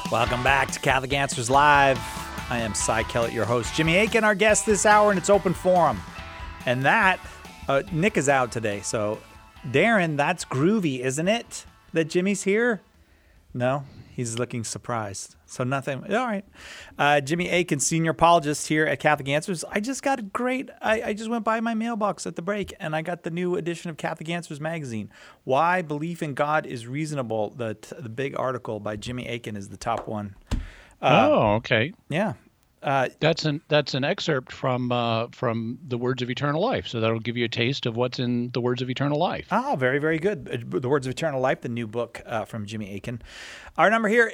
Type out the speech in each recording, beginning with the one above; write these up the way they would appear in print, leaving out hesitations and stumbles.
Welcome back to Catholic Answers Live. I am Cy Kellett, your host. Jimmy Akin, our guest this hour, and it's open forum. And that, Nick is out today, so Darren, that's groovy, isn't it? That Jimmy's here? No, he's looking surprised. So nothing. All right. Jimmy Akin, senior apologist here at Catholic Answers. I just got a great, I just went by my mailbox at the break, and I got the new edition of Catholic Answers magazine. Why Belief in God is Reasonable. The big article by Jimmy Akin is the top one. Okay. Yeah. That's an excerpt from the Words of Eternal Life. So that'll give you a taste of what's in the Words of Eternal Life. Oh, very, very good. The Words of Eternal Life, the new book from Jimmy Akin. Our number here,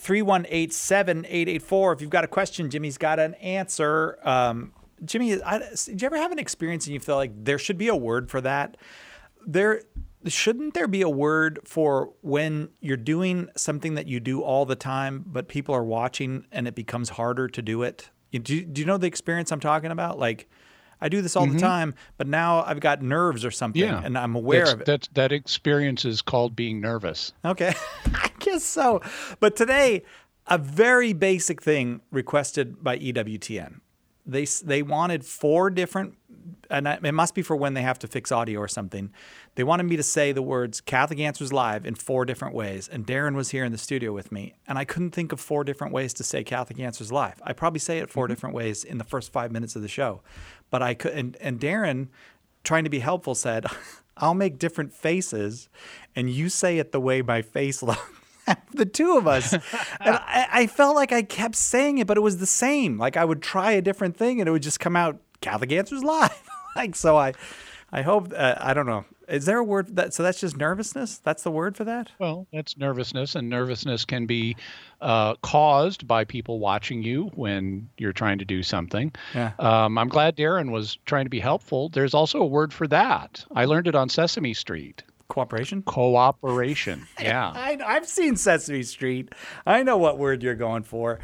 888-318-7884. If you've got a question, Jimmy's got an answer. Jimmy, did you ever have an experience and you feel like there should be a word for that? Shouldn't there be a word for when you're doing something that you do all the time, but people are watching and it becomes harder to do it? Do you know the experience I'm talking about? Like, I do this all the time, but now I've got nerves or something, and I'm aware of it. That experience is called being nervous. Okay, I guess so. But today, a very basic thing requested by EWTN. They wanted 4 different, and it must be for when they have to fix audio or something. They wanted me to say the words Catholic Answers Live in 4 different ways. And Darren was here in the studio with me, and I couldn't think of 4 different ways to say Catholic Answers Live. I probably say it 4 different ways in the first 5 minutes of the show. But I could, and Darren, trying to be helpful, said, I'll make different faces, and you say it the way my face looks. The two of us. And I felt like I kept saying it, but it was the same. Like I would try a different thing and it would just come out Catholic Answers Live. So I hope, I don't know. Is there a word for that? So that's just nervousness? That's the word for that? Well, that's nervousness, and nervousness can be caused by people watching you when you're trying to do something. Yeah. I'm glad Darren was trying to be helpful. There's also a word for that. I learned it on Sesame Street. Cooperation? Cooperation. Yeah. I've seen Sesame Street. I know what word you're going for.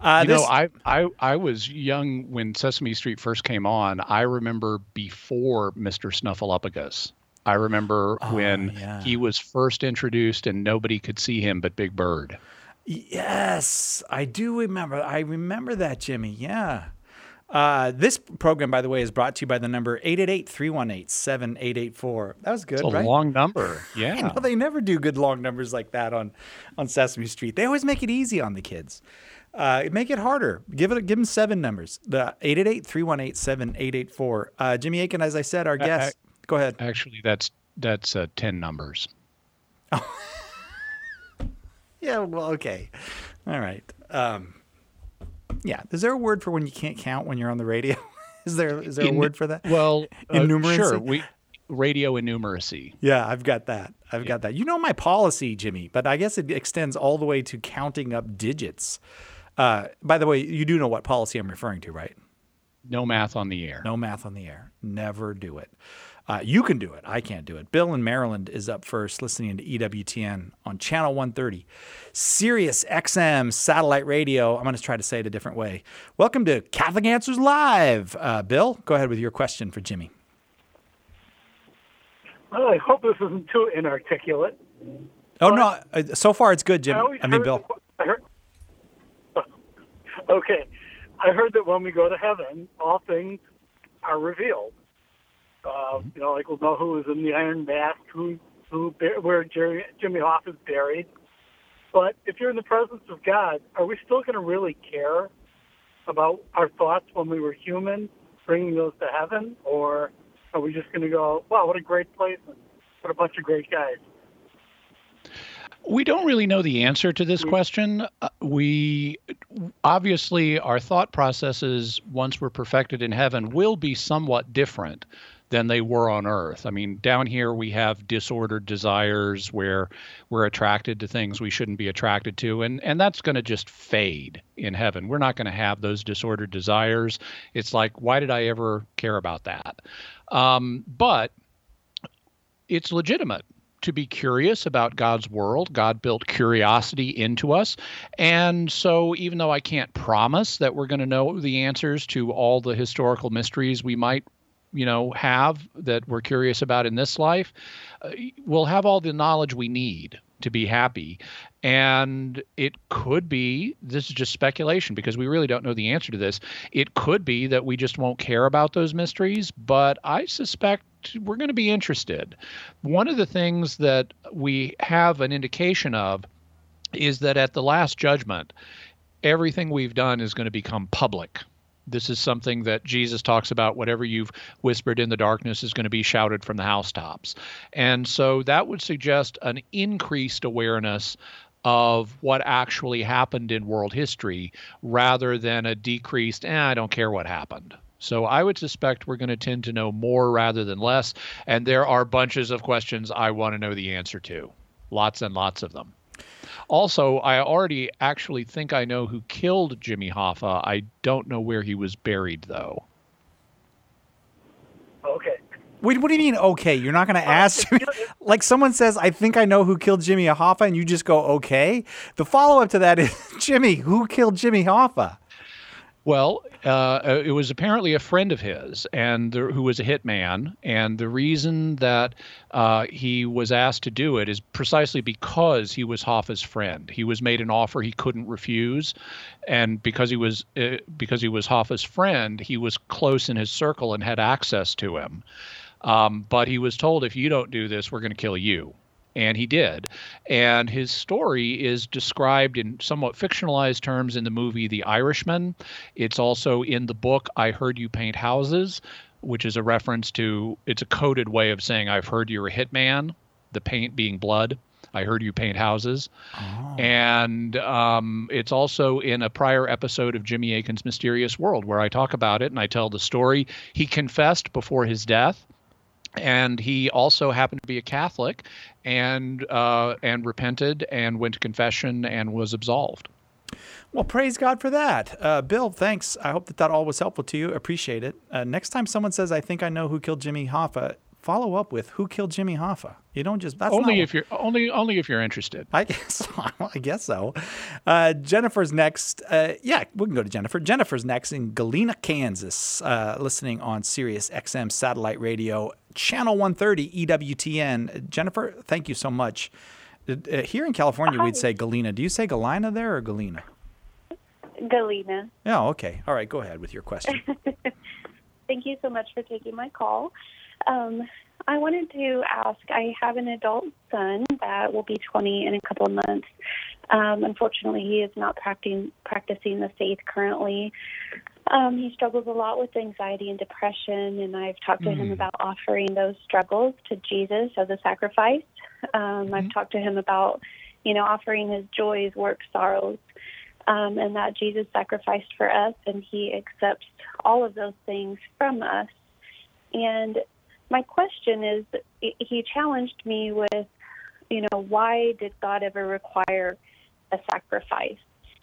I was young when Sesame Street first came on. I remember before Mr. Snuffleupagus. I remember when he was first introduced and nobody could see him but Big Bird. Yes, I do remember. I remember that, Jimmy. Yeah. This program, by the way, is brought to you by the number 888-318-7884. That was good, right? It's a long number. Yeah. I know, they never do good long numbers like that on Sesame Street. They always make it easy on the kids. Make it harder. Give them 7 numbers. The 888-318-7884. Jimmy Akin, as I said, our guest. Go ahead. Actually, that's 10 numbers. Oh. Yeah, well, okay. All right. Yeah. Is there a word for when you can't count when you're on the radio? Is there a word for that? Well, innumeracy? Sure. Radio innumeracy. Yeah, I've got that. Got that. You know my policy, Jimmy, but I guess it extends all the way to counting up digits. By the way, you do know what policy I'm referring to, right? No math on the air. No math on the air. Never do it. You can do it. I can't do it. Bill in Maryland is up first, listening to EWTN on Channel 130. Sirius XM satellite radio. I'm going to try to say it a different way. Welcome to Catholic Answers Live. Bill, go ahead with your question for Jimmy. Well, I hope this isn't too inarticulate. Oh, no. So far, it's good, Jimmy. Bill. Okay. I heard that when we go to heaven, all things are revealed. Like we'll know who is in the Iron Mask, where Jimmy Hoff is buried. But if you're in the presence of God, are we still going to really care about our thoughts when we were human, bringing those to heaven? Or are we just going to go, wow, what a great place, and what a bunch of great guys? We don't really know the answer to this question. We obviously, our thought processes, once we're perfected in heaven, will be somewhat different than they were on earth. I mean, down here we have disordered desires where we're attracted to things we shouldn't be attracted to, and that's going to just fade in heaven. We're not going to have those disordered desires. It's like, why did I ever care about that? But it's legitimate to be curious about God's world. God built curiosity into us. And so even though I can't promise that we're going to know the answers to all the historical mysteries we might have that we're curious about in this life, we'll have all the knowledge we need to be happy. And it could be, this is just speculation because we really don't know the answer to this. It could be that we just won't care about those mysteries, but I suspect we're going to be interested. One of the things that we have an indication of is that at the Last Judgment, everything we've done is going to become public. This is something that Jesus talks about. Whatever you've whispered in the darkness is going to be shouted from the housetops. And so that would suggest an increased awareness of what actually happened in world history rather than a decreased, I don't care what happened. So I would suspect we're going to tend to know more rather than less. And there are bunches of questions I want to know the answer to. Lots and lots of them. Also, I already actually think I know who killed Jimmy Hoffa. I don't know where he was buried, though. Okay. Wait, what do you mean, okay? You're not going to ask me? Like someone says, I think I know who killed Jimmy Hoffa, and you just go, okay? The follow-up to that is, Jimmy, who killed Jimmy Hoffa? Well, it was apparently a friend of his, and who was a hitman. And the reason that he was asked to do it is precisely because he was Hoffa's friend. He was made an offer he couldn't refuse, and because he was Hoffa's friend, he was close in his circle and had access to him. But he was told, if you don't do this, we're going to kill you. And he did. And his story is described in somewhat fictionalized terms in the movie The Irishman. It's also in the book I Heard You Paint Houses, which is a reference to, it's a coded way of saying, I've heard you're a hitman, the paint being blood. I heard you paint houses. Oh. And it's also in a prior episode of Jimmy Akin's Mysterious World where I talk about it and I tell the story. He confessed before his death. And he also happened to be a Catholic and repented and went to confession and was absolved. Well, praise God for that. Bill, thanks. I hope that all was helpful to you. Appreciate it. Next time someone says, I think I know who killed Jimmy Hoffa, follow up with who killed Jimmy Hoffa. You don't just only if you're interested. I guess so. Jennifer's next. Yeah, we can go to Jennifer. Jennifer's next in Galena, Kansas, listening on Sirius XM satellite radio, channel 130 EWTN. Jennifer, thank you so much. Here in California, we'd say Galena. Do you say Galena there or Galena? Galena. Oh, okay. All right, go ahead with your question. Thank you so much for taking my call. I wanted to ask, I have an adult son that will be 20 in a couple of months. Unfortunately, he is not practicing the faith currently. He struggles a lot with anxiety and depression, and I've talked to him about offering those struggles to Jesus as a sacrifice. I've talked to him about, offering his joys, work, sorrows, and that Jesus sacrificed for us, and he accepts all of those things from us. And my question is, he challenged me with, why did God ever require a sacrifice?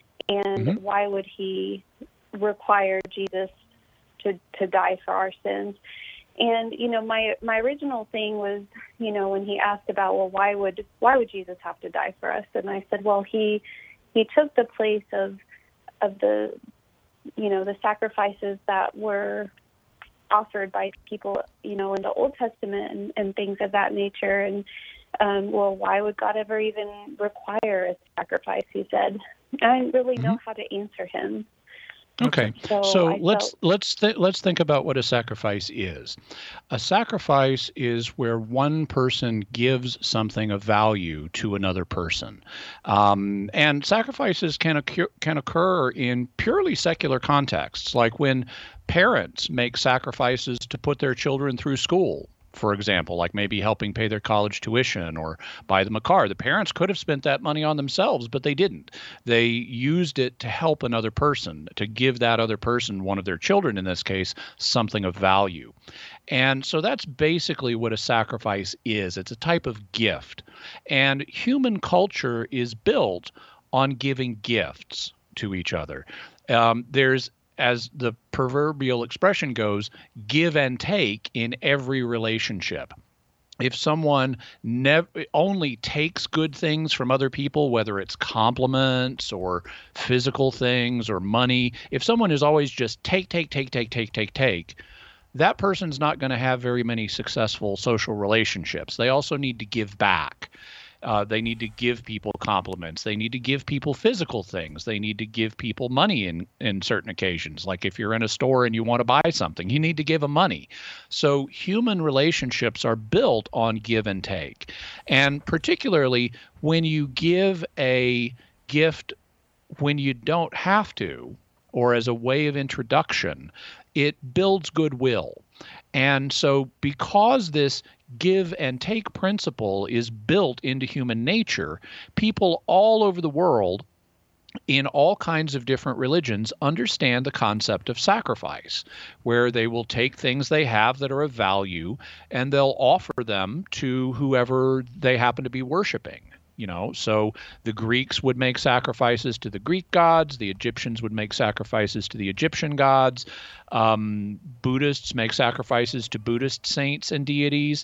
And why would he require Jesus to die for our sins? And, my original thing was, when he asked about, well, why would Jesus have to die for us? And I said, well, he took the place of the, the sacrifices that were offered by people, in the Old Testament and things of that nature. And, well, why would God ever even require a sacrifice? He said. I didn't really know how to answer him. Okay, so let's think about what a sacrifice is. A sacrifice is where one person gives something of value to another person, and sacrifices can occur in purely secular contexts, like when parents make sacrifices to put their children through school. For example, like maybe helping pay their college tuition or buy them a car. The parents could have spent that money on themselves, but they didn't. They used it to help another person, to give that other person, one of their children in this case, something of value. And so that's basically what a sacrifice is. It's a type of gift. And human culture is built on giving gifts to each other. There's, as the proverbial expression goes, give and take in every relationship. If someone only takes good things from other people, whether it's compliments or physical things or money, if someone is always just take, that person's not going to have very many successful social relationships. They also need to give back. They need to give people compliments. They need to give people physical things. They need to give people money in certain occasions. Like if you're in a store and you want to buy something, you need to give them money. So human relationships are built on give and take. And particularly when you give a gift when you don't have to, or as a way of introduction, it builds goodwill. And so because this give and take principle is built into human nature, people all over the world in all kinds of different religions understand the concept of sacrifice, where they will take things they have that are of value and they'll offer them to whoever they happen to be worshiping. So the Greeks would make sacrifices to the Greek gods. The Egyptians would make sacrifices to the Egyptian gods. Buddhists make sacrifices to Buddhist saints and deities.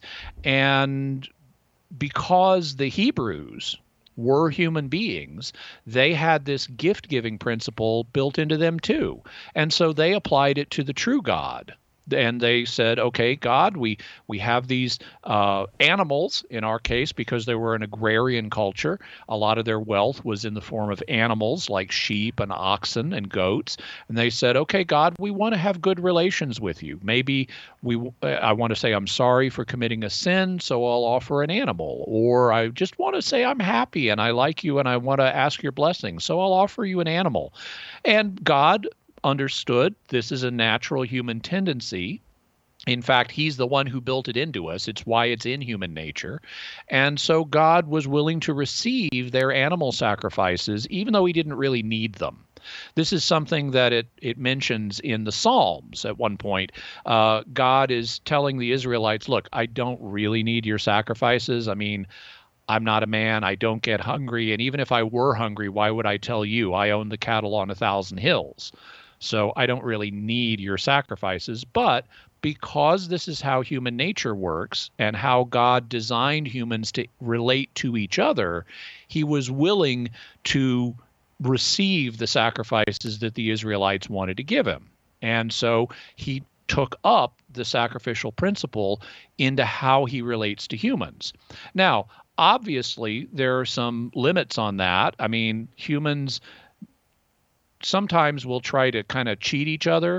And because the Hebrews were human beings, they had this gift-giving principle built into them too. And so they applied it to the true God. And they said, okay, God, we have these animals, in our case, because they were an agrarian culture. A lot of their wealth was in the form of animals like sheep and oxen and goats. And they said, okay, God, we want to have good relations with you. Maybe I want to say I'm sorry for committing a sin, so I'll offer an animal. Or I just want to say I'm happy and I like you and I want to ask your blessing, so I'll offer you an animal. And God understood this is a natural human tendency. In fact, he's the one who built it into us. It's why it's in human nature. And so God was willing to receive their animal sacrifices, even though he didn't really need them. This is something that it mentions in the Psalms at one point. God is telling the Israelites, look, I don't really need your sacrifices. I mean, I'm not a man. I don't get hungry. And even if I were hungry, why would I tell you? I own the cattle on 1,000 hills. So I don't really need your sacrifices. But because this is how human nature works and how God designed humans to relate to each other, he was willing to receive the sacrifices that the Israelites wanted to give him. And so he took up the sacrificial principle into how he relates to humans. Now, obviously, there are some limits on that. I mean, humans sometimes will try to kind of cheat each other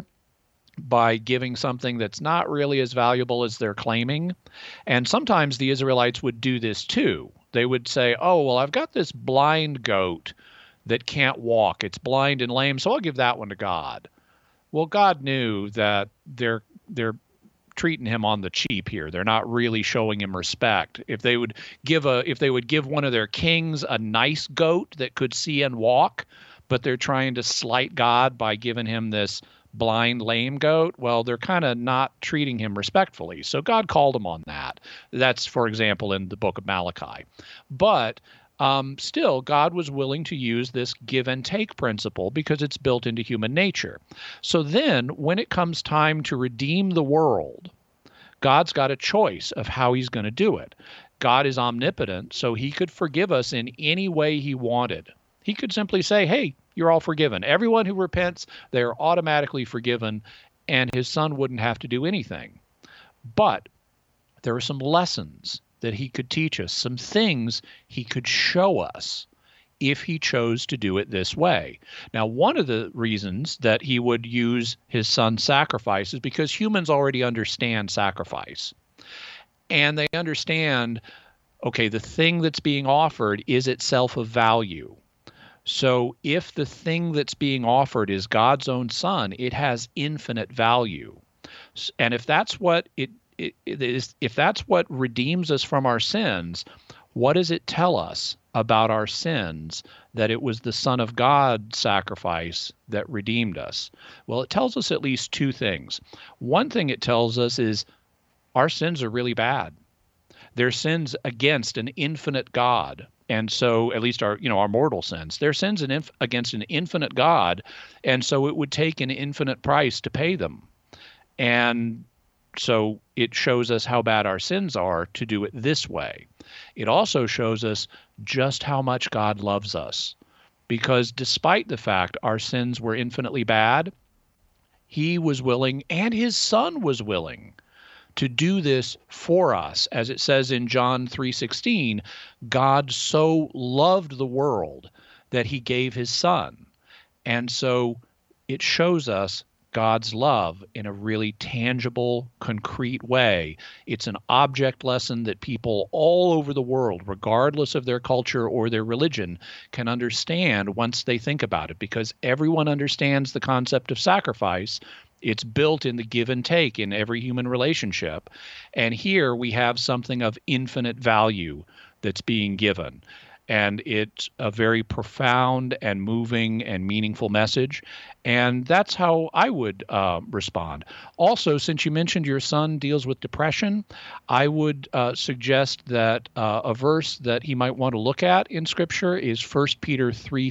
by giving something that's not really as valuable as they're claiming. And sometimes the Israelites would do this too. They would say, oh, well, I've got this blind goat that can't walk. It's blind and lame, so I'll give that one to God. Well, God knew that they're treating him on the cheap here. They're not really showing him respect. If they would give one of their kings a nice goat that could see and walk, but they're trying to slight God by giving him this blind, lame goat, well, they're kind of not treating him respectfully. So God called him on that. That's, for example, in the book of Malachi. But still, God was willing to use this give and take principle because it's built into human nature. So then, when it comes time to redeem the world, God's got a choice of how he's going to do it. God is omnipotent, so he could forgive us in any way he wanted. He could simply say, hey, you're all forgiven. Everyone who repents, they're automatically forgiven, and his son wouldn't have to do anything. But there are some lessons that he could teach us, some things he could show us if he chose to do it this way. Now, one of the reasons that he would use his son's sacrifice is because humans already understand sacrifice. And they understand, okay, the thing that's being offered is itself of value. So if the thing that's being offered is God's own son, it has infinite value. And if that's what it is, if that's what redeems us from our sins, what does it tell us about our sins that it was the Son of God's sacrifice that redeemed us? Well, it tells us at least two things. One thing it tells us is our sins are really bad. They're sins against an infinite God. And so at least our mortal sins, they're sins against an infinite God. And so it would take an infinite price to pay them. And so it shows us how bad our sins are to do it this way. It also shows us just how much God loves us, because despite the fact our sins were infinitely bad, he was willing, and his son was willing, to do this for us. As it says in John 3:16, God so loved the world that he gave his son. And so it shows us God's love in a really tangible, concrete way. It's an object lesson that people all over the world, regardless of their culture or their religion, can understand once they think about it, because everyone understands the concept of sacrifice. It's built in the give and take in every human relationship. And here we have something of infinite value that's being given. And it's a very profound and moving and meaningful message. And that's how I would respond. Also, since you mentioned your son deals with depression, I would suggest that a verse that he might want to look at in Scripture is 1 Peter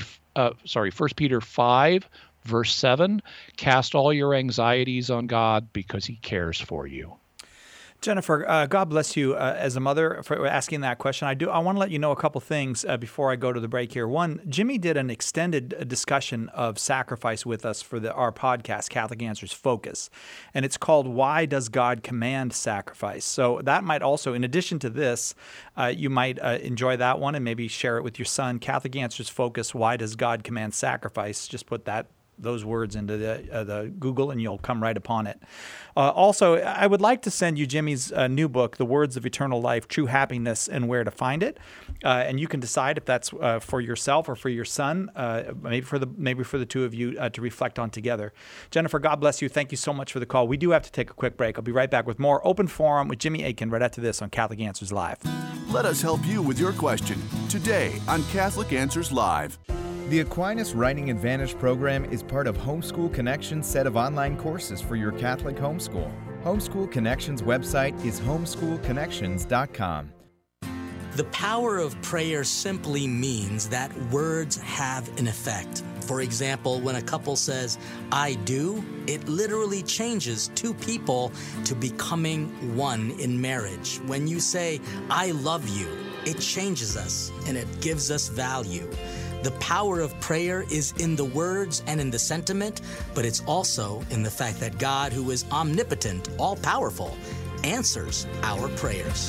5, verse 7. Cast all your anxieties on God because he cares for you. Jennifer, God bless you as a mother for asking that question. I want to let you know a couple things before I go to the break here. One, Jimmy did an extended discussion of sacrifice with us for our podcast, Catholic Answers Focus, and it's called "Why Does God Command Sacrifice?" So that might also, in addition to this, you might enjoy that one and maybe share it with your son. Catholic Answers Focus: Why Does God Command Sacrifice? Just put those words into the Google and you'll come right upon it. Also, I would like to send you Jimmy's new book, The Words of Eternal Life, True Happiness and Where to Find It. And you can decide if that's for yourself or for your son, maybe for the two of you to reflect on together. Jennifer, God bless you. Thank you so much for the call. We do have to take a quick break. I'll be right back with more Open Forum with Jimmy Akin right after this on Catholic Answers Live. Let us help you with your question today on Catholic Answers Live. The Aquinas Writing Advantage program is part of Homeschool Connections' set of online courses for your Catholic homeschool. Homeschool Connections' website is homeschoolconnections.com. The power of prayer simply means that words have an effect. For example, when a couple says, "I do," it literally changes two people to becoming one in marriage. When you say, "I love you," it changes us and it gives us value. The power of prayer is in the words and in the sentiment, but it's also in the fact that God, who is omnipotent, all-powerful, answers our prayers.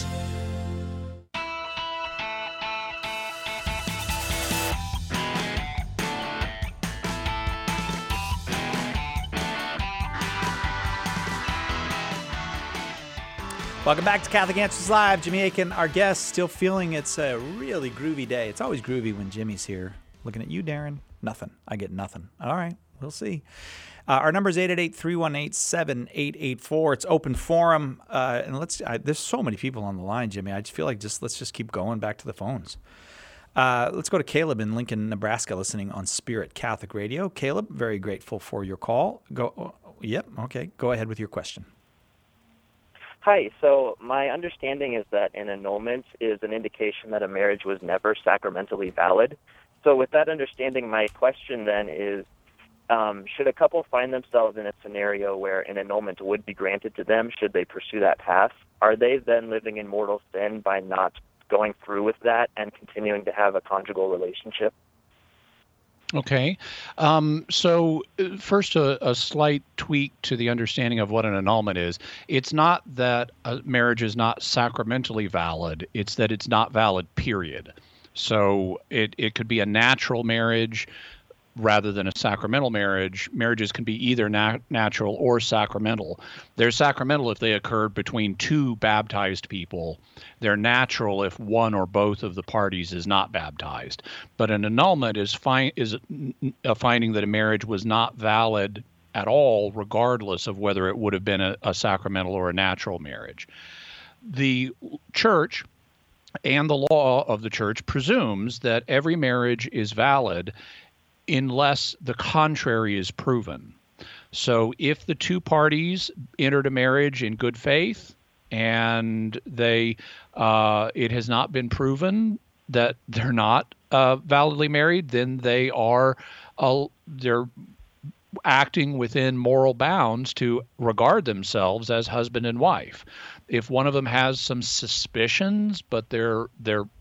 Welcome back to Catholic Answers Live. Jimmy Akin, our guest, still feeling it's a really groovy day. It's always groovy when Jimmy's here. Looking at you, Darren. Nothing. I get nothing. All right. We'll see. Our number is 888-318-7884. It's open forum. And there's so many people on the line, Jimmy. I just feel like let's just keep going back to the phones. Let's go to Caleb in Lincoln, Nebraska, listening on Spirit Catholic Radio. Caleb, very grateful for your call. Yep. Okay. Go ahead with your question. Hi. So my understanding is that an annulment is an indication that a marriage was never sacramentally valid. So with that understanding, my question then is, should a couple find themselves in a scenario where an annulment would be granted to them, should they pursue that path? Are they then living in mortal sin by not going through with that and continuing to have a conjugal relationship? Okay. So first, a slight tweak to the understanding of what an annulment is. It's not that a marriage is not sacramentally valid. It's that it's not valid, period. So it could be a natural marriage rather than a sacramental marriage. Marriages can be either natural or sacramental. They're sacramental if they occurred between two baptized people. They're natural if one or both of the parties is not baptized. But an annulment is a finding that a marriage was not valid at all, regardless of whether it would have been a sacramental or a natural marriage. The church and the law of the church presumes that every marriage is valid unless the contrary is proven. So if the two parties entered a marriage in good faith and it has not been proven that they're not validly married, then they're acting within moral bounds to regard themselves as husband and wife. If one of them has some suspicions, but there's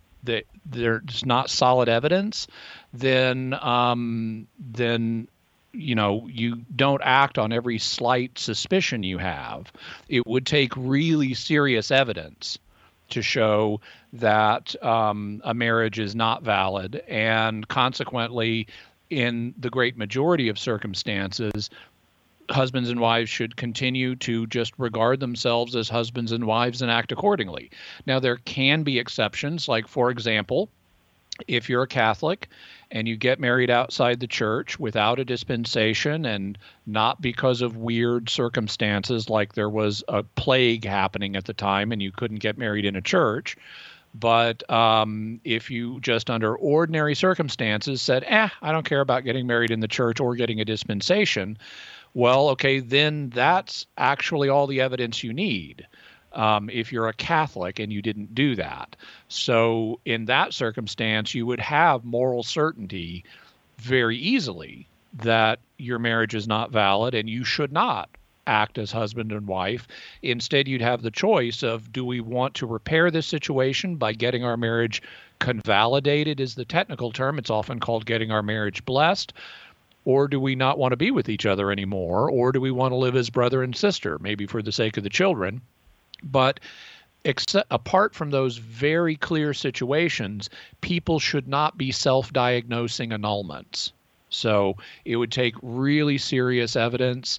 not solid evidence, then you don't act on every slight suspicion you have. It would take really serious evidence to show that a marriage is not valid, and consequently, in the great majority of circumstances, husbands and wives should continue to just regard themselves as husbands and wives and act accordingly. Now, there can be exceptions, like, for example, if you're a Catholic and you get married outside the church without a dispensation and not because of weird circumstances, like there was a plague happening at the time and you couldn't get married in a church, but if you just under ordinary circumstances said, I don't care about getting married in the church or getting a dispensation, well, okay, then that's actually all the evidence you need. If you're a Catholic and you didn't do that. So in that circumstance, you would have moral certainty very easily that your marriage is not valid and you should not act as husband and wife. Instead, you'd have the choice of, do we want to repair this situation by getting our marriage convalidated is the technical term. It's often called getting our marriage blessed. Or do we not want to be with each other anymore? Or do we want to live as brother and sister, maybe for the sake of the children? But apart from those very clear situations, people should not be self-diagnosing annulments. So it would take really serious evidence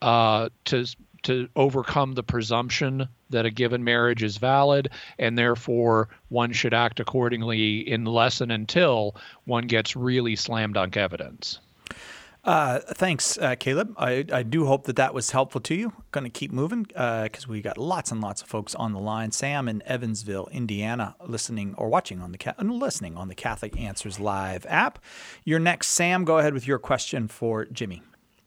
to overcome the presumption that a given marriage is valid, and therefore one should act accordingly unless and until one gets really slam dunk evidence. Thanks, Caleb. I do hope that was helpful to you. Going to keep moving because we got lots and lots of folks on the line. Sam in Evansville, Indiana, listening or watching on the Catholic Answers Live app. You're next, Sam. Go ahead with your question for Jimmy.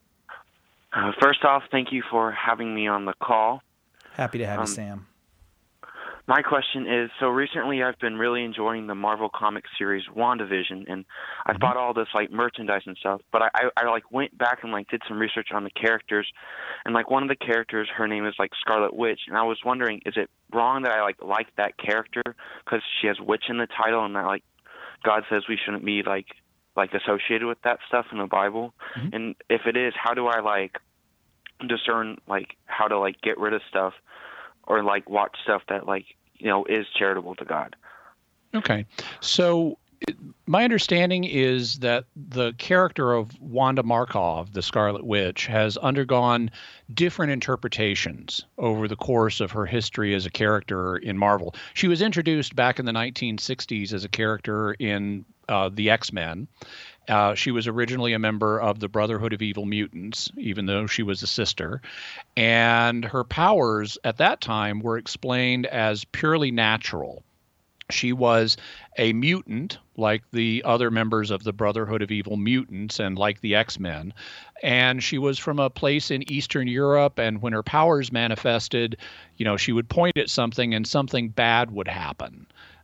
First off, thank you for having me on the call. Happy to have you, Sam. My question is, so recently I've been really enjoying the Marvel Comics series WandaVision, and I bought all this merchandise and stuff, but I went back and did some research on the characters, and one of the characters, her name is Scarlet Witch, and I was wondering, is it wrong that I like that character because she has witch in the title, and that God says we shouldn't be associated with that stuff in the Bible? Mm-hmm. And if it is, how do I discern how to get rid of stuff or watch stuff that is charitable to God? Okay. So my understanding is that the character of Wanda Markov, the Scarlet Witch, has undergone different interpretations over the course of her history as a character in Marvel. She was introduced back in the 1960s as a character in the X-Men. She was originally a member of the Brotherhood of Evil Mutants, even though she was a sister. And her powers at that time were explained as purely natural. She was a mutant, like the other members of the Brotherhood of Evil Mutants and like the X-Men. And she was from a place in Eastern Europe, and when her powers manifested, she would point at something and something bad would happen.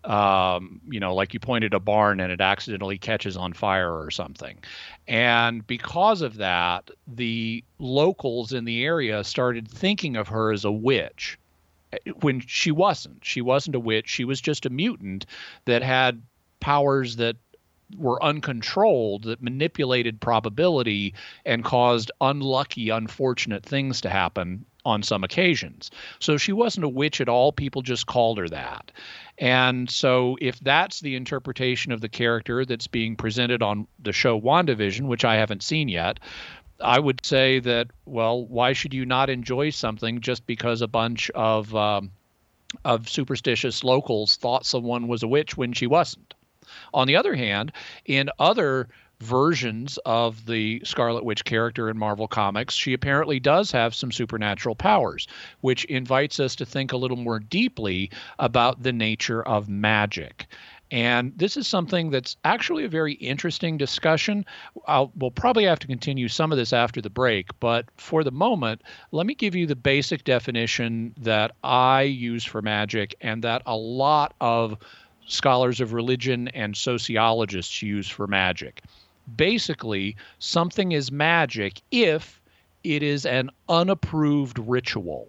Like you point at a barn and it accidentally catches on fire or something. And because of that, the locals in the area started thinking of her as a witch when she wasn't. She wasn't a witch. She was just a mutant that had powers that were uncontrolled, that manipulated probability and caused unlucky, unfortunate things to happen on some occasions. So she wasn't a witch at all. People just called her that. And so if that's the interpretation of the character that's being presented on the show WandaVision, which I haven't seen yet, I would say that, well, why should you not enjoy something just because a bunch of superstitious locals thought someone was a witch when she wasn't? On the other hand, in other versions of the Scarlet Witch character in Marvel Comics, she apparently does have some supernatural powers, which invites us to think a little more deeply about the nature of magic. And this is something that's actually a very interesting discussion. We'll probably have to continue some of this after the break, but for the moment, let me give you the basic definition that I use for magic and that a lot of scholars of religion and sociologists use for magic. Basically, something is magic if it is an unapproved ritual.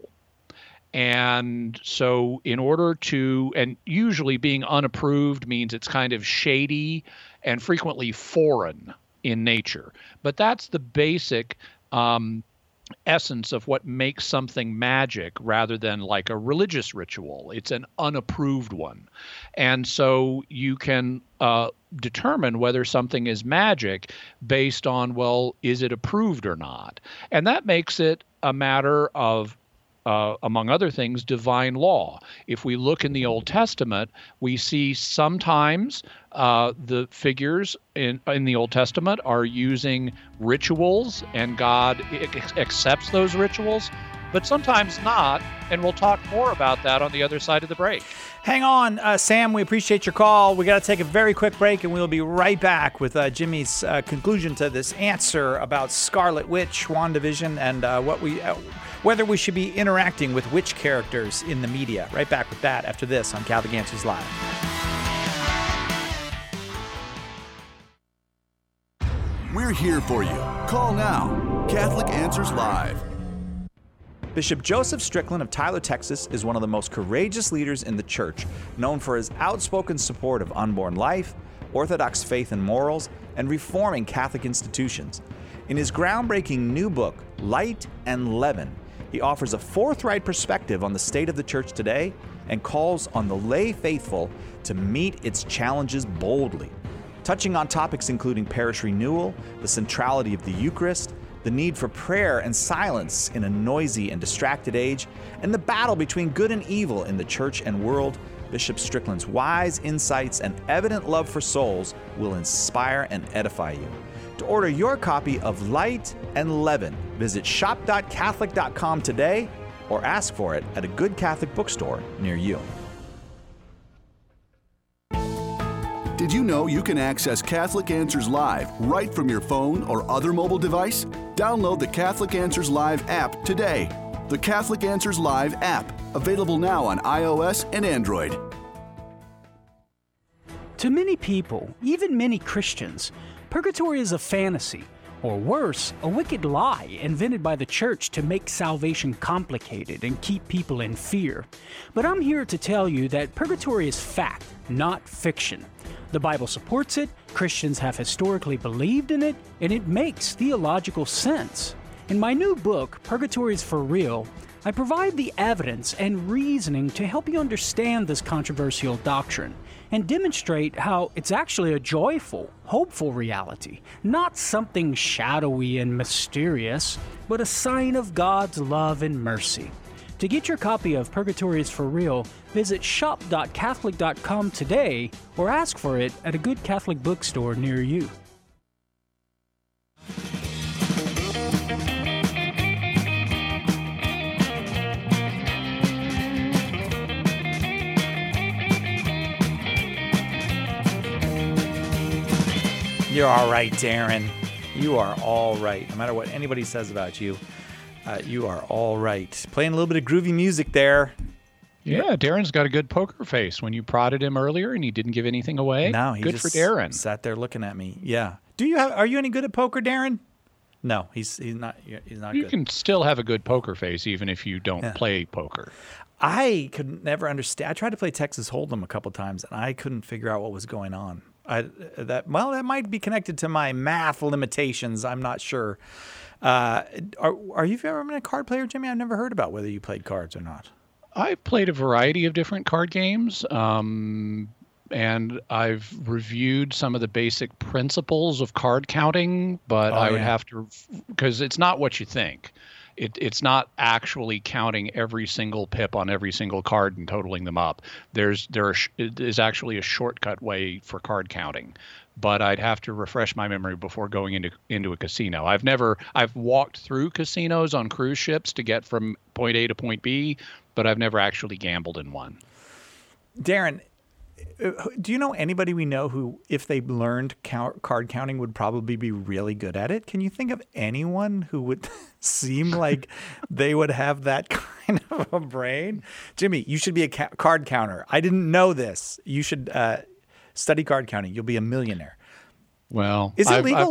And so in order to, and usually being unapproved means it's kind of shady and frequently foreign in nature. But that's the basic essence of what makes something magic rather than like a religious ritual. It's an unapproved one. And so you can determine whether something is magic based on, well, is it approved or not? And that makes it a matter of among other things, divine law. If we look in the Old Testament, we see sometimes the figures in the Old Testament are using rituals, and God accepts those rituals, but sometimes not. And we'll talk more about that on the other side of the break. Hang on, Sam. We appreciate your call. We got to take a very quick break, and we'll be right back with Jimmy's conclusion to this answer about Scarlet Witch, WandaVision, and whether we should be interacting with witch characters in the media. Right back with that after this on Catholic Answers Live. We're here for you. Call now. Catholic Answers Live. Bishop Joseph Strickland of Tyler, Texas, is one of the most courageous leaders in the church, known for his outspoken support of unborn life, Orthodox faith and morals, and reforming Catholic institutions. In his groundbreaking new book, Light and Leaven, he offers a forthright perspective on the state of the church today and calls on the lay faithful to meet its challenges boldly. Touching on topics including parish renewal, the centrality of the Eucharist, the need for prayer and silence in a noisy and distracted age, and the battle between good and evil in the church and world, Bishop Strickland's wise insights and evident love for souls will inspire and edify you. To order your copy of Light and Leaven, visit shop.catholic.com today or ask for it at a good Catholic bookstore near you. Did you know you can access Catholic Answers Live right from your phone or other mobile device? Download the Catholic Answers Live app today. The Catholic Answers Live app, available now on iOS and Android. To many people, even many Christians, purgatory is a fantasy, or worse, a wicked lie invented by the church to make salvation complicated and keep people in fear. But I'm here to tell you that purgatory is fact, not fiction. The Bible supports it, Christians have historically believed in it, and it makes theological sense. In my new book, Purgatory is for Real, I provide the evidence and reasoning to help you understand this controversial doctrine and demonstrate how it's actually a joyful, hopeful reality, not something shadowy and mysterious, but a sign of God's love and mercy. To get your copy of Purgatory is for Real, visit shop.catholic.com today or ask for it at a good Catholic bookstore near you. You're all right, Darren. You are all right. No matter what anybody says about you, you are all right. Playing a little bit of groovy music there. Yeah, Darren's got a good poker face. When you prodded him earlier and he didn't give anything away, no, he good just for Darren. Sat there looking at me. Yeah. Are you any good at poker, Darren? No, he's not. He's not. You good. can still have a good poker face even if you don't play poker. I could never understand. I tried to play Texas Hold'em a couple times, and I couldn't figure out what was going on. That might be connected to my math limitations. I'm not sure. Are you ever been a card player, Jimmy? I've never heard about whether you played cards or not. I've played a variety of different card games, and I've reviewed some of the basic principles of card counting, but I would have to, because it's not what you think. It's not actually counting every single pip on every single card and totaling them up. There is actually a shortcut way for card counting, but I'd have to refresh my memory before going into a casino. I've walked through casinos on cruise ships to get from point A to point B, but I've never actually gambled in one. Darren, do you know anybody we know who, if they learned card counting, would probably be really good at it? Can you think of anyone who would seem like they would have that kind of a brain? Jimmy, you should be a card counter. I didn't know this. You should study card counting. You'll be a millionaire. Well, is it legal?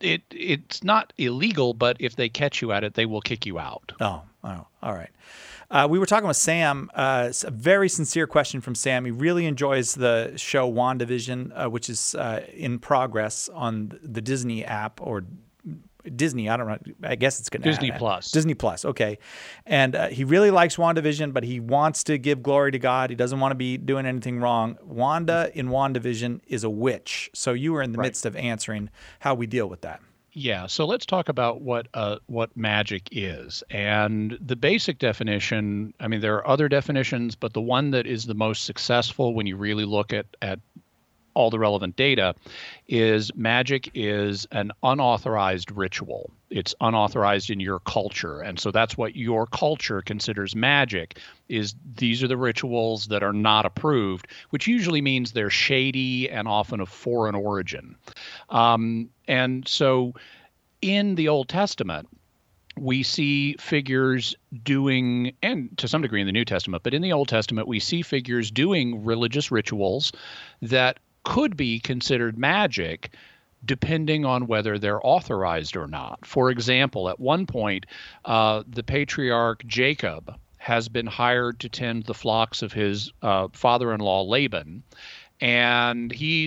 It's not illegal, but if they catch you at it, they will kick you out. Oh, all right. We were talking with Sam. It's a very sincere question from Sam. He really enjoys the show WandaVision, which is in progress on the Disney app or Disney. I don't know. I guess it's going to Disney Plus. Disney Plus. Okay. And he really likes WandaVision, but he wants to give glory to God. He doesn't want to be doing anything wrong. Wanda in WandaVision is a witch. So you were in the midst of answering how we deal with that. Yeah, so let's talk about what magic is. And the basic definition, I mean, there are other definitions, but the one that is the most successful when you really look at all the relevant data is magic is an unauthorized ritual. It's unauthorized in your culture. And so that's what your culture considers magic, is these are the rituals that are not approved, which usually means they're shady and often of foreign origin. And so in the Old Testament, we see figures doing, and to some degree in the New Testament, but in the Old Testament, we see figures doing religious rituals that could be considered magic depending on whether they're authorized or not. For example, at one point, the patriarch Jacob has been hired to tend the flocks of his father-in-law Laban, and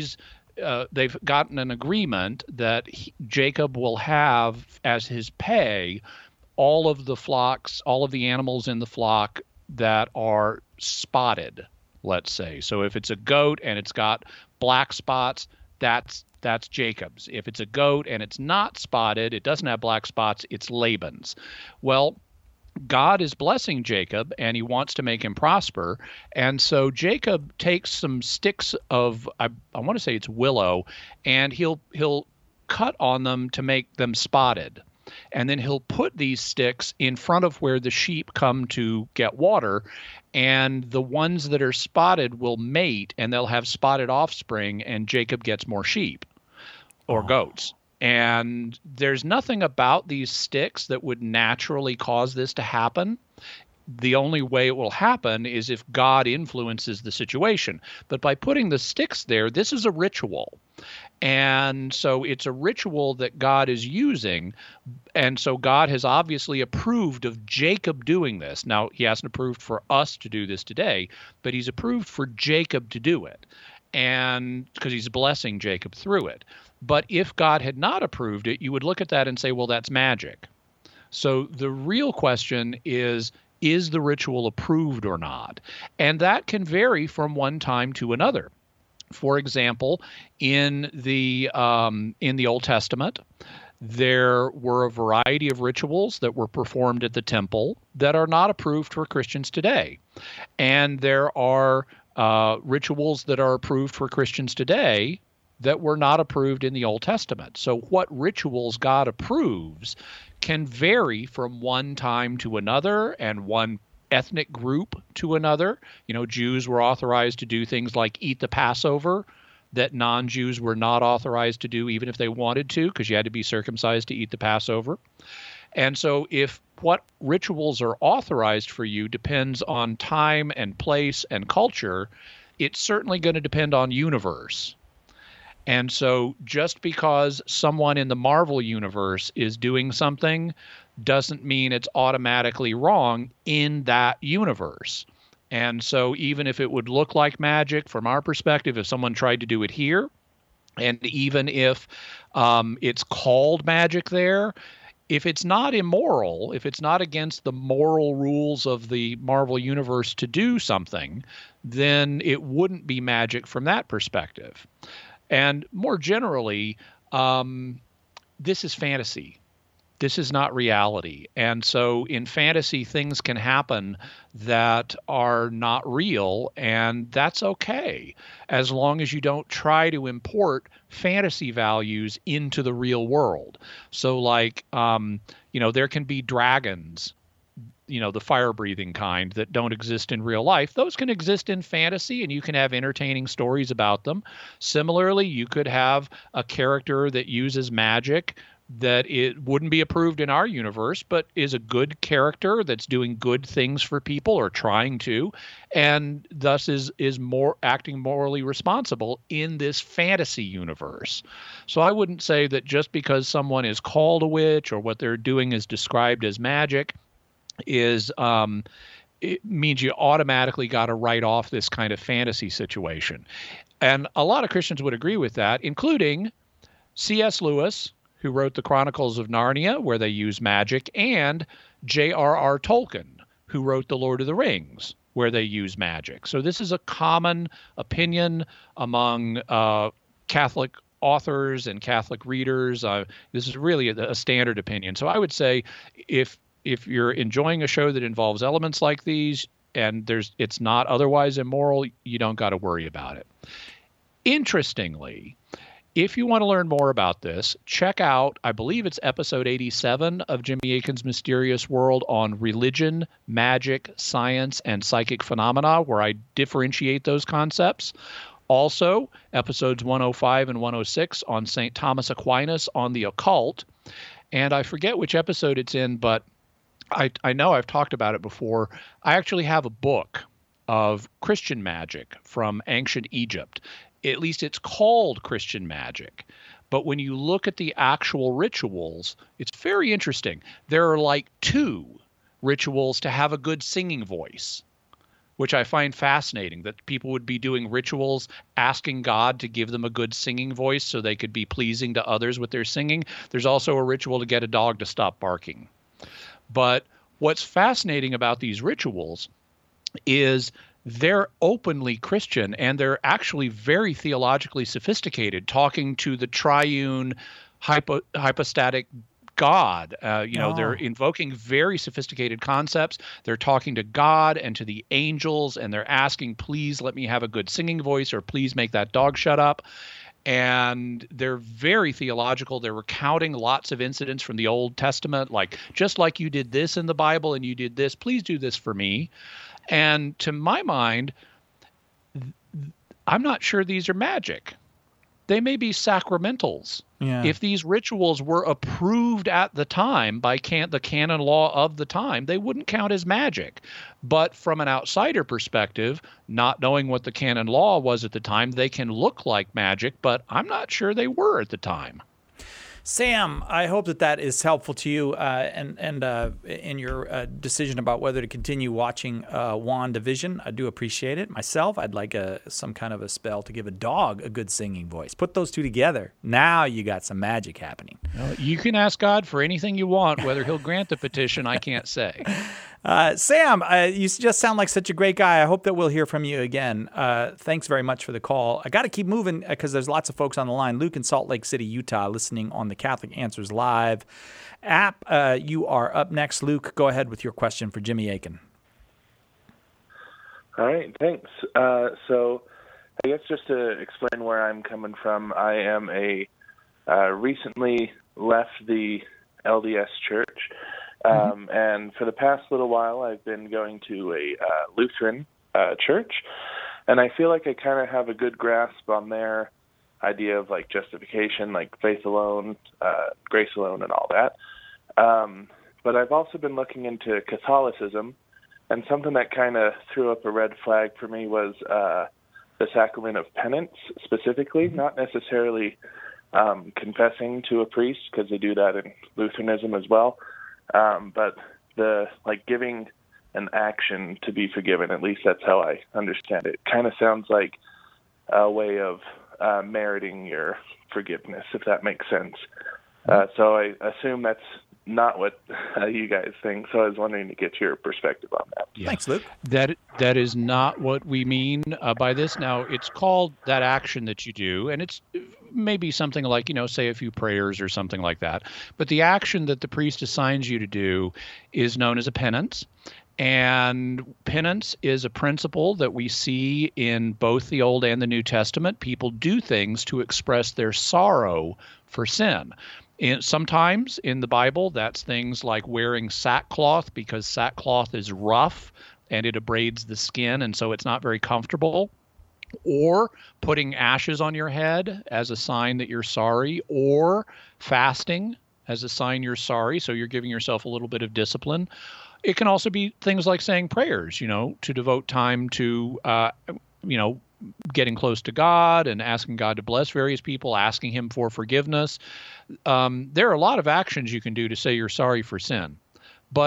they've gotten an agreement that Jacob will have as his pay all of the flocks, all of the animals in the flock that are spotted, let's say. So if it's a goat and it's got black spots, that's Jacob's. If it's a goat and it's not spotted, it doesn't have black spots, it's Laban's. Well, God is blessing Jacob and he wants to make him prosper. And so Jacob takes some sticks of, I want to say it's willow, and he'll cut on them to make them spotted. And then he'll put these sticks in front of where the sheep come to get water, and the ones that are spotted will mate and they'll have spotted offspring, and Jacob gets more sheep or goats. And there's nothing about these sticks that would naturally cause this to happen. The only way it will happen is if God influences the situation. But by putting the sticks there, this is a ritual. And so it's a ritual that God is using. And so God has obviously approved of Jacob doing this. Now, he hasn't approved for us to do this today, but he's approved for Jacob to do it. And because he's blessing Jacob through it. But if God had not approved it, you would look at that and say, well, that's magic. So the real question is the ritual approved or not? And that can vary from one time to another. For example, in the Old Testament, there were a variety of rituals that were performed at the temple that are not approved for Christians today. And there are rituals that are approved for Christians today that were not approved in the Old Testament. So what rituals God approves can vary from one time to another and one ethnic group to another. You know, Jews were authorized to do things like eat the Passover that non-Jews were not authorized to do even if they wanted to, because you had to be circumcised to eat the Passover. And so if what rituals are authorized for you depends on time and place and culture, it's certainly going to depend on universe. And so just because someone in the Marvel universe is doing something doesn't mean it's automatically wrong in that universe. And so even if it would look like magic from our perspective, if someone tried to do it here, and even if it's called magic there, if it's not immoral, if it's not against the moral rules of the Marvel universe to do something, then it wouldn't be magic from that perspective. And more generally, this is fantasy. This is not reality. And so in fantasy, things can happen that are not real, and that's okay, as long as you don't try to import fantasy values into the real world. So like, there can be dragons, the fire-breathing kind that don't exist in real life. Those can exist in fantasy, and you can have entertaining stories about them. Similarly, you could have a character that uses magic that it wouldn't be approved in our universe, but is a good character that's doing good things for people or trying to, and thus is more acting morally responsible in this fantasy universe. So I wouldn't say that just because someone is called a witch or what they're doing is described as magic is it means you automatically got to write off this kind of fantasy situation. And a lot of Christians would agree with that, including C.S. Lewis, who wrote the Chronicles of Narnia, where they use magic, and J.R.R. Tolkien, who wrote The Lord of the Rings, where they use magic. So this is a common opinion among Catholic authors and Catholic readers. This is really a standard opinion. So I would say if you're enjoying a show that involves elements like these and it's not otherwise immoral, you don't got to worry about it. Interestingly, if you want to learn more about this, check out, I believe it's episode 87 of Jimmy Akin's Mysterious World on religion, magic, science, and psychic phenomena, where I differentiate those concepts. Also, episodes 105 and 106 on St. Thomas Aquinas on the occult. And I forget which episode it's in, but I know I've talked about it before. I actually have a book of Christian magic from ancient Egypt. At least it's called Christian magic. But when you look at the actual rituals, it's very interesting. There are like 2 rituals to have a good singing voice, which I find fascinating, that people would be doing rituals asking God to give them a good singing voice so they could be pleasing to others with their singing. There's also a ritual to get a dog to stop barking. But what's fascinating about these rituals is they're openly Christian, and they're actually very theologically sophisticated, talking to the triune hypostatic God. They're invoking very sophisticated concepts. They're talking to God and to the angels, and they're asking, please let me have a good singing voice, or please make that dog shut up. And they're very theological. They're recounting lots of incidents from the Old Testament, like, just like you did this in the Bible and you did this, please do this for me. And to my mind, I'm not sure these are magic. They may be sacramentals. Yeah. If these rituals were approved at the time by the canon law of the time, they wouldn't count as magic. But from an outsider perspective, not knowing what the canon law was at the time, they can look like magic, but I'm not sure they were at the time. Sam, I hope that is helpful to you and in your decision about whether to continue watching WandaVision. I do appreciate it. Myself, I'd like some kind of a spell to give a dog a good singing voice. Put those 2 together. Now you got some magic happening. You can ask God for anything you want. Whether he'll grant the petition, I can't say. Sam, you just sound like such a great guy. I hope that we'll hear from you again. Thanks very much for the call. I got to keep moving because there's lots of folks on the line. Luke in Salt Lake City, Utah, listening on the Catholic Answers Live app. You are up next, Luke. Go ahead with your question for Jimmy Akin. All right, thanks. So I guess just to explain where I'm coming from, I am recently left the LDS Church. And for the past little while, I've been going to a Lutheran church, and I feel like I kind of have a good grasp on their idea of like justification, like faith alone, grace alone, and all that. But I've also been looking into Catholicism, and something that kind of threw up a red flag for me was the sacrament of penance specifically, not necessarily confessing to a priest, because they do that in Lutheranism as well. But the giving an action to be forgiven, at least that's how I understand it. Kind of sounds like a way of meriting your forgiveness, if that makes sense. So I assume that's not what you guys think. So I was wondering to get your perspective on that. Yeah. Thanks, Luke. That is not what we mean by this. Now, it's called that action that you do, and it's maybe something like, say a few prayers or something like that. But the action that the priest assigns you to do is known as a penance. And penance is a principle that we see in both the Old and the New Testament. People do things to express their sorrow for sin. Sometimes in the Bible, that's things like wearing sackcloth, because sackcloth is rough and it abrades the skin, and so it's not very comfortable. Or putting ashes on your head as a sign that you're sorry, or fasting as a sign you're sorry, so you're giving yourself a little bit of discipline. It can also be things like saying prayers, to devote time to, getting close to God and asking God to bless various people, asking him for forgiveness. There are a lot of actions you can do to say you're sorry for sin. But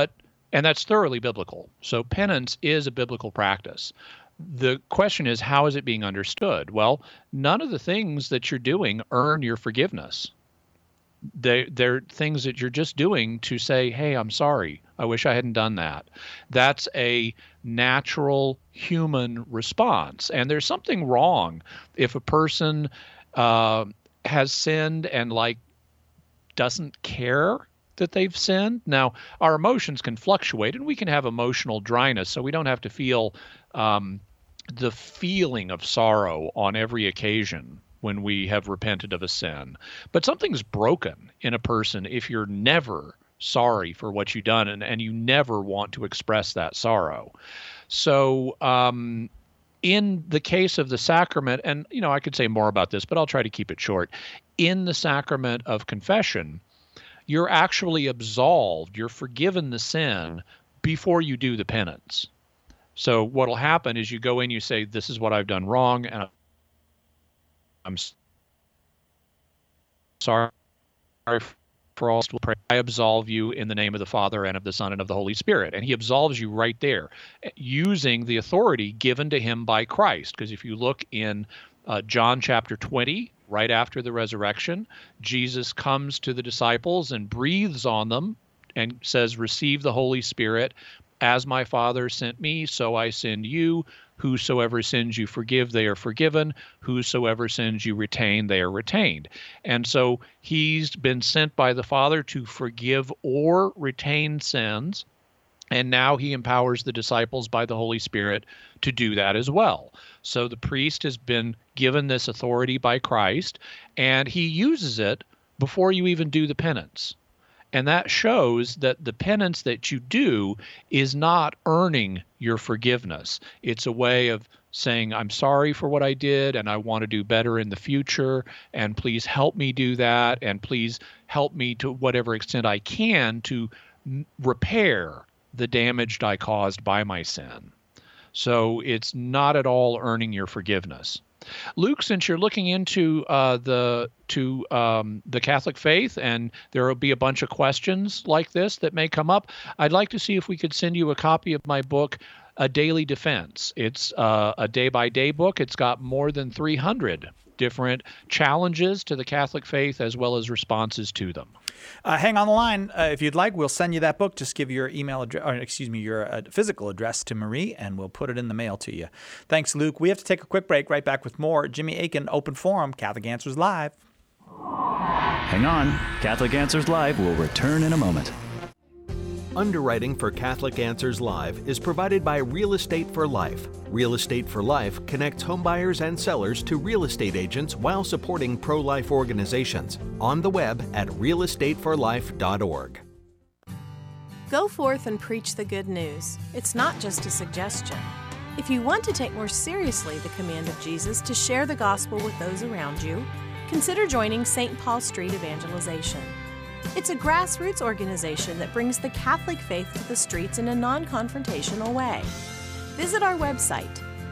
And that's thoroughly biblical. So penance is a biblical practice. The question is, how is it being understood? Well, none of the things that you're doing earn your forgiveness. They're things that you're just doing to say, hey, I'm sorry. I wish I hadn't done that. That's a natural human response. And there's something wrong if a person has sinned and doesn't care that they've sinned. Now, our emotions can fluctuate, and we can have emotional dryness, so we don't have to feel the feeling of sorrow on every occasion when we have repented of a sin. But something's broken in a person if you're never sorry for what you've done and you never want to express that sorrow. So in the case of the sacrament, and I could say more about this, but I'll try to keep it short. In the sacrament of confession, you're actually absolved, you're forgiven the sin before you do the penance. So what'll happen is you go in, you say, this is what I've done wrong, and I'm sorry for all. I absolve you in the name of the Father and of the Son and of the Holy Spirit. And he absolves you right there using the authority given to him by Christ. Because if you look in John chapter 20, right after the resurrection, Jesus comes to the disciples and breathes on them and says, receive the Holy Spirit. As my Father sent me, so I send you. Whosoever sins you forgive, they are forgiven. Whosoever sins you retain, they are retained. And so he's been sent by the Father to forgive or retain sins. And now he empowers the disciples by the Holy Spirit to do that as well. So the priest has been given this authority by Christ, and he uses it before you even do the penance. And that shows that the penance that you do is not earning your forgiveness. It's a way of saying, I'm sorry for what I did, and I want to do better in the future, and please help me do that, and please help me to whatever extent I can to repair the damage I caused by my sin. So it's not at all earning your forgiveness. Luke, since you're looking into the Catholic faith, and there will be a bunch of questions like this that may come up, I'd like to see if we could send you a copy of my book, A Daily Defense. It's a day-by-day book. It's got more than 300 different challenges to the Catholic faith as well as responses to them. Hang on the line. If you'd like, we'll send you that book. Just give your email address, or your physical address to Marie, and we'll put it in the mail to you. Thanks, Luke. We have to take a quick break. Right back with more. Jimmy Akin, Open Forum, Catholic Answers Live. Hang on. Catholic Answers Live will return in a moment. Underwriting for Catholic Answers Live is provided by Real Estate for Life. Real Estate for Life connects homebuyers and sellers to real estate agents while supporting pro-life organizations. On the web at realestateforlife.org. Go forth and preach the good news. It's not just a suggestion. If you want to take more seriously the command of Jesus to share the gospel with those around you, consider joining St. Paul Street Evangelization. It's a grassroots organization that brings the Catholic faith to the streets in a non-confrontational way. Visit our website,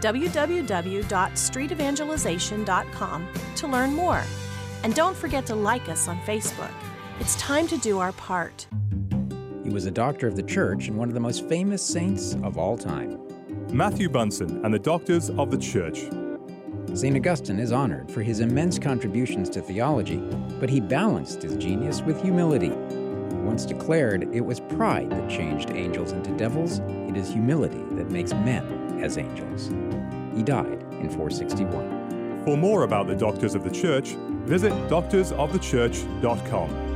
www.streetevangelization.com, to learn more. And don't forget to like us on Facebook. It's time to do our part. He was a doctor of the Church and one of the most famous saints of all time. Matthew Bunson and the Doctors of the Church. St. Augustine is honored for his immense contributions to theology, but he balanced his genius with humility. He once declared, it was pride that changed angels into devils, it is humility that makes men as angels. He died in 461. For more about the Doctors of the Church, visit doctorsofthechurch.com.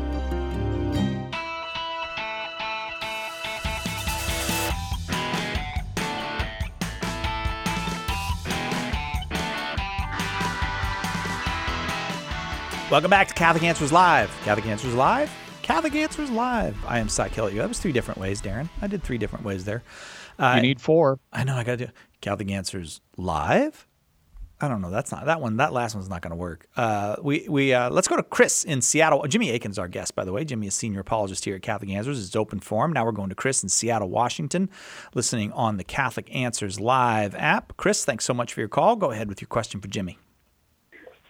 Welcome back to Catholic Answers Live. Catholic Answers Live? Catholic Answers Live. I am Cy Kelly. That was 3 different ways, Darren. I did 3 different ways there. You need 4. I know. I got to do Catholic Answers Live. I don't know. That's not that one. That last one's not going to work. Let's go to Chris in Seattle. Jimmy Akin's our guest, by the way. Jimmy is senior apologist here at Catholic Answers. It's Open Forum. Now we're going to Chris in Seattle, Washington, listening on the Catholic Answers Live app. Chris, thanks so much for your call. Go ahead with your question for Jimmy.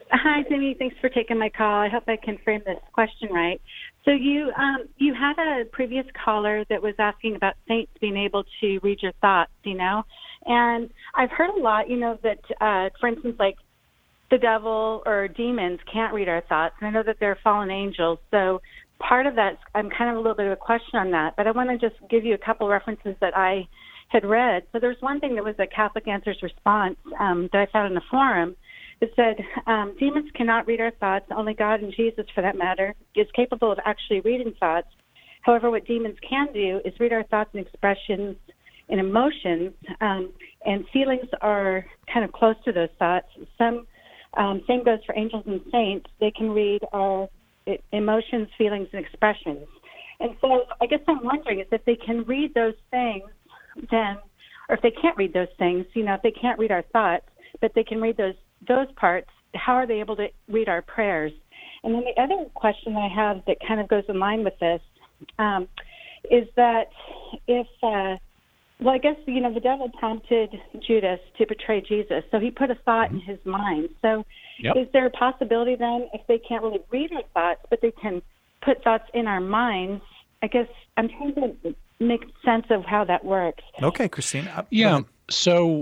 Hi, Jimmy. Thanks for taking my call. I hope I can frame this question right. So you had a previous caller that was asking about saints being able to read your thoughts, and I've heard a lot, that, for instance, like the devil or demons can't read our thoughts, and I know that they're fallen angels. So part of that, I'm kind of a little bit of a question on that, but I want to just give you a couple references that I had read. So there's one thing that was a Catholic Answers response that I found in a forum. It said, demons cannot read our thoughts. Only God and Jesus, for that matter, is capable of actually reading thoughts. However, what demons can do is read our thoughts and expressions and emotions, and feelings are kind of close to those thoughts. Same goes for angels and saints. They can read our emotions, feelings, and expressions. And so I guess I'm wondering is if they can read those things, then, or if they can't read those things, if they can't read our thoughts, but they can read those parts, how are they able to read our prayers? And then the other question I have that kind of goes in line with this is that if, I guess, the devil prompted Judas to betray Jesus, so he put a thought in his mind. So is there a possibility then, if they can't really read our thoughts, but they can put thoughts in our minds? I guess I'm trying to make sense of how that works. Okay, Christine. Yeah. So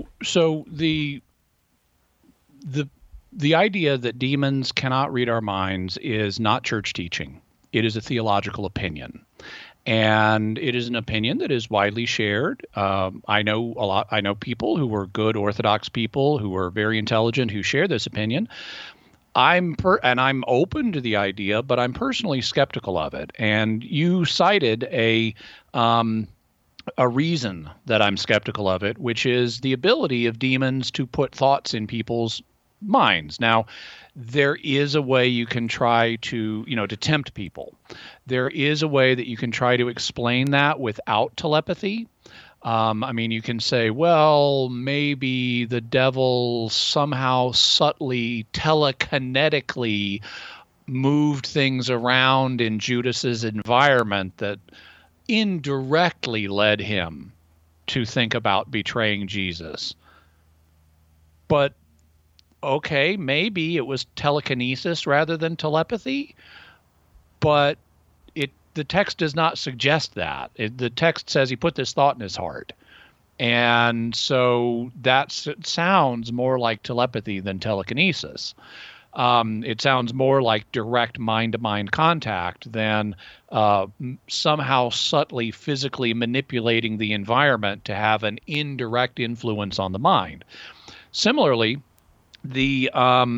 the idea that demons cannot read our minds is not church teaching. It is a theological opinion. And it is an opinion that is widely shared. I know people who were good Orthodox people who were very intelligent who share this opinion. I'm open to the idea, but I'm personally skeptical of it. And you cited a reason that I'm skeptical of it, which is the ability of demons to put thoughts in people's minds. Now, there is a way you can try to tempt people. There is a way that you can try to explain that without telepathy. You can say, well, maybe the devil somehow subtly, telekinetically moved things around in Judas's environment that indirectly led him to think about betraying Jesus. But okay, maybe it was telekinesis rather than telepathy, but the text does not suggest that. The text says he put this thought in his heart. And so that sounds more like telepathy than telekinesis. It sounds more like direct mind-to-mind contact than somehow subtly physically manipulating the environment to have an indirect influence on the mind. Similarly, the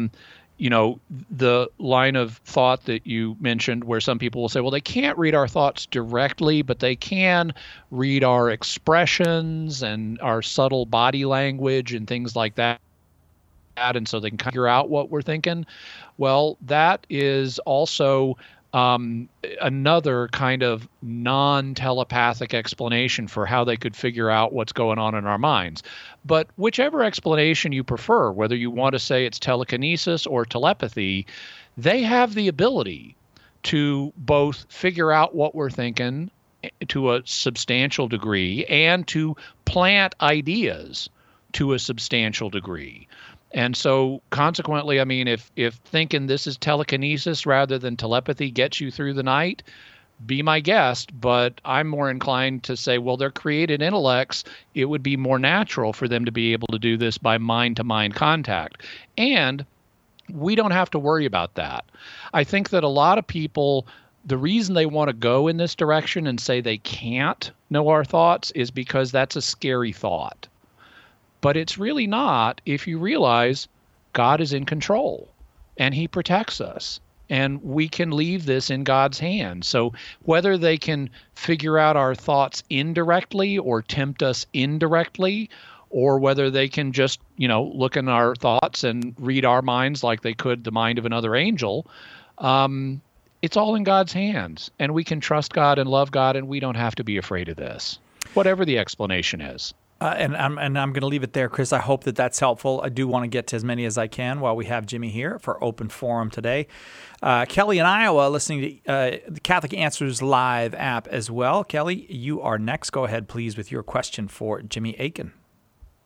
line of thought that you mentioned where some people will say, well, they can't read our thoughts directly, but they can read our expressions and our subtle body language and things like that. And so they can figure out what we're thinking. Well, that is also another kind of non-telepathic explanation for how they could figure out what's going on in our minds. But whichever explanation you prefer, whether you want to say it's telekinesis or telepathy, they have the ability to both figure out what we're thinking to a substantial degree and to plant ideas to a substantial degree. And so consequently, if thinking this is telekinesis rather than telepathy gets you through the night, be my guest. But I'm more inclined to say, well, they're created intellects. It would be more natural for them to be able to do this by mind-to-mind contact. And we don't have to worry about that. I think that a lot of people, the reason they want to go in this direction and say they can't know our thoughts is because that's a scary thought. But it's really not if you realize God is in control and he protects us and we can leave this in God's hands. So whether they can figure out our thoughts indirectly or tempt us indirectly, or whether they can just, look in our thoughts and read our minds like they could the mind of another angel, it's all in God's hands. And we can trust God and love God, and we don't have to be afraid of this, whatever the explanation is. And I'm going to leave it there, Chris. I hope that that's helpful. I do want to get to as many as I can while we have Jimmy here for Open Forum today. Kelly in Iowa listening to the Catholic Answers Live app as well. Kelly, you are next. Go ahead, please, with your question for Jimmy Akin.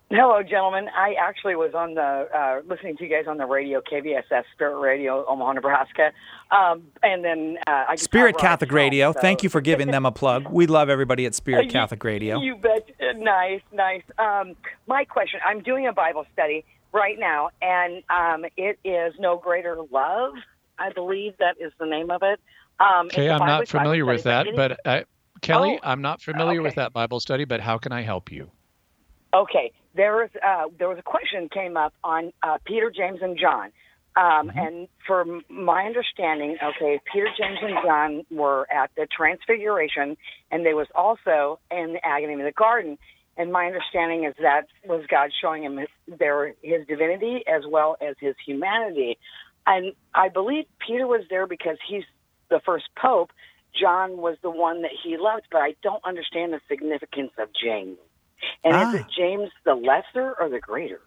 Hello, gentlemen. I actually was on the listening to you guys on the radio, KVSS Spirit Radio, Omaha, Nebraska, and then I Spirit Catholic Radio. So. Thank you for giving them a plug. We love everybody at Spirit Catholic Radio. You bet. Nice. My question: I'm doing a Bible study right now, and it is No Greater Love. I believe that is the name of it. Okay, I'm not familiar with that, but Kelly, I'm not familiar with that Bible study. But how can I help you? Okay. There was a question came up on Peter, James, and John, and from my understanding, okay, Peter, James, and John were at the Transfiguration, and they was also in the agony in the garden. And my understanding is that was God showing him his divinity as well as his humanity. And I believe Peter was there because he's the first pope. John was the one that he loved, but I don't understand the significance of James. And is it James the lesser or the greater?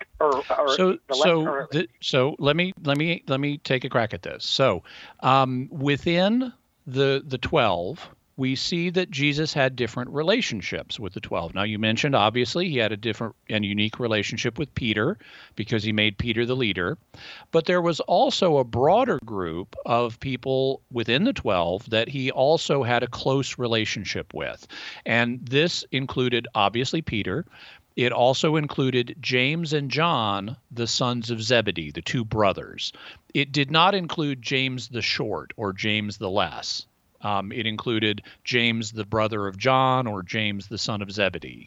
So let me take a crack at this. So within the 12, we see that Jesus had different relationships with the 12. Now, you mentioned, obviously, he had a different and unique relationship with Peter because he made Peter the leader. But there was also a broader group of people within the 12 that he also had a close relationship with. And this included, obviously, Peter. It also included James and John, the sons of Zebedee, the two brothers. It did not include James the Short or James the Less. It included James, the brother of John, or James, the son of Zebedee.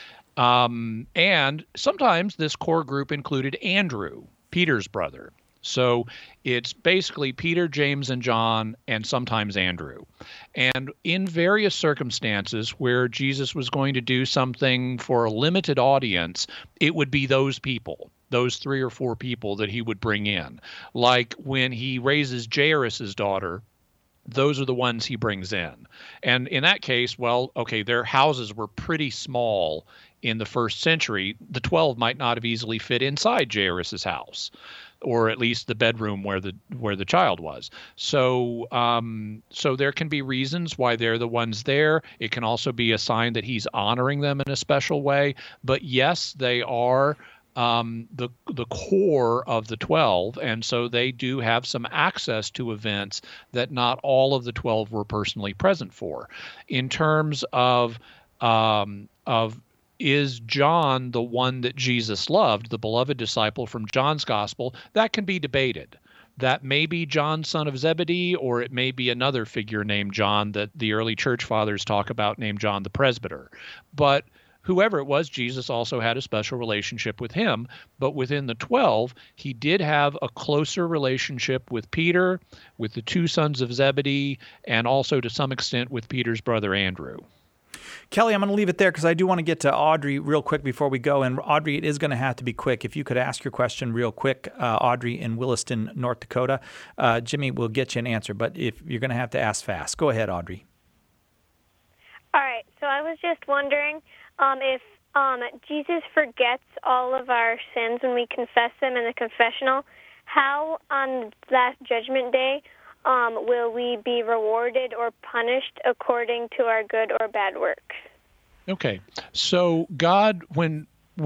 And sometimes this core group included Andrew, Peter's brother. So it's basically Peter, James, and John, and sometimes Andrew. And in various circumstances where Jesus was going to do something for a limited audience, it would be those people, those 3 or 4 people that he would bring in. Like when he raises Jairus' daughter, those are the ones he brings in. And in that case, well, okay, their houses were pretty small in the first century. The 12 might not have easily fit inside Jairus' house, or at least the bedroom where the child was. So so there can be reasons why they're the ones there. It can also be a sign that he's honoring them in a special way. But yes, they are the core of the 12, and so they do have some access to events that not all of the 12 were personally present for. In terms of is John the one that Jesus loved, the beloved disciple from John's gospel, that can be debated. That may be John, son of Zebedee, or it may be another figure named John that the early church fathers talk about named John the Presbyter. But whoever it was, Jesus also had a special relationship with him. But within the 12, he did have a closer relationship with Peter, with the 2 sons of Zebedee, and also to some extent with Peter's brother Andrew. Kelly, I'm going to leave it there because I do want to get to Audrey real quick before we go. And Audrey, it is going to have to be quick. If you could ask your question real quick, Audrey in Williston, North Dakota, Jimmy will get you an answer. But if you're going to have to ask fast, go ahead, Audrey. All right. So I was just wondering if Jesus forgets all of our sins when we confess them in the confessional, how on that judgment day will we be rewarded or punished according to our good or bad works? Okay. So God, when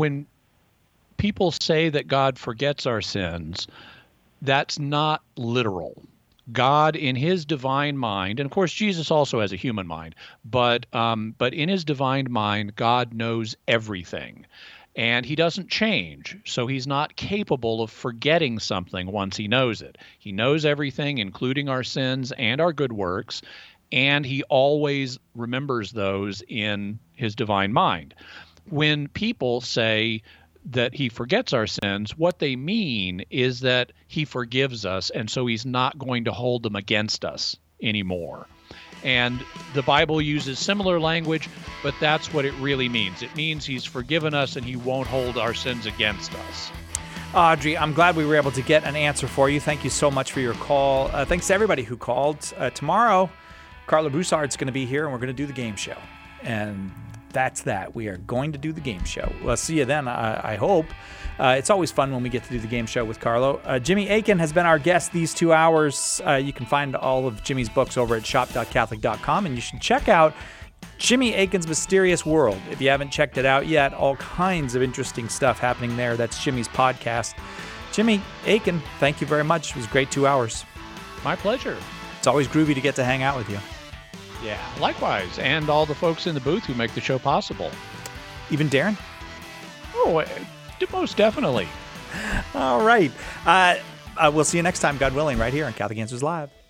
people say that God forgets our sins, that's not literal. God, in his divine mind, and of course Jesus also has a human mind, but in his divine mind, God knows everything. And he doesn't change, so he's not capable of forgetting something once he knows it. He knows everything, including our sins and our good works, and he always remembers those in his divine mind. When people say that he forgets our sins, what they mean is that he forgives us, and so he's not going to hold them against us anymore. And the Bible uses similar language, but that's what it really means. It means he's forgiven us and he won't hold our sins against us. Audrey, I'm glad we were able to get an answer for you. Thank you so much for your call. Thanks to everybody who called. Tomorrow, Carla Broussard's going to be here and we're going to do the game show. And that's that. We are going to do the game show. We'll see you then, I hope. It's always fun when we get to do the game show with Carlo. Jimmy Akin has been our guest these 2 hours. You can find all of Jimmy's books over at shop.catholic.com, and you should check out Jimmy Akin's Mysterious World. If you haven't checked it out yet, all kinds of interesting stuff happening there. That's Jimmy's podcast. Jimmy Akin, thank you very much. It was a great 2 hours. My pleasure. It's always groovy to get to hang out with you. Yeah, likewise. And all the folks in the booth who make the show possible. Even Darren? Oh, most definitely. All right. We'll see you next time, God willing, right here on Catholic Answers Live.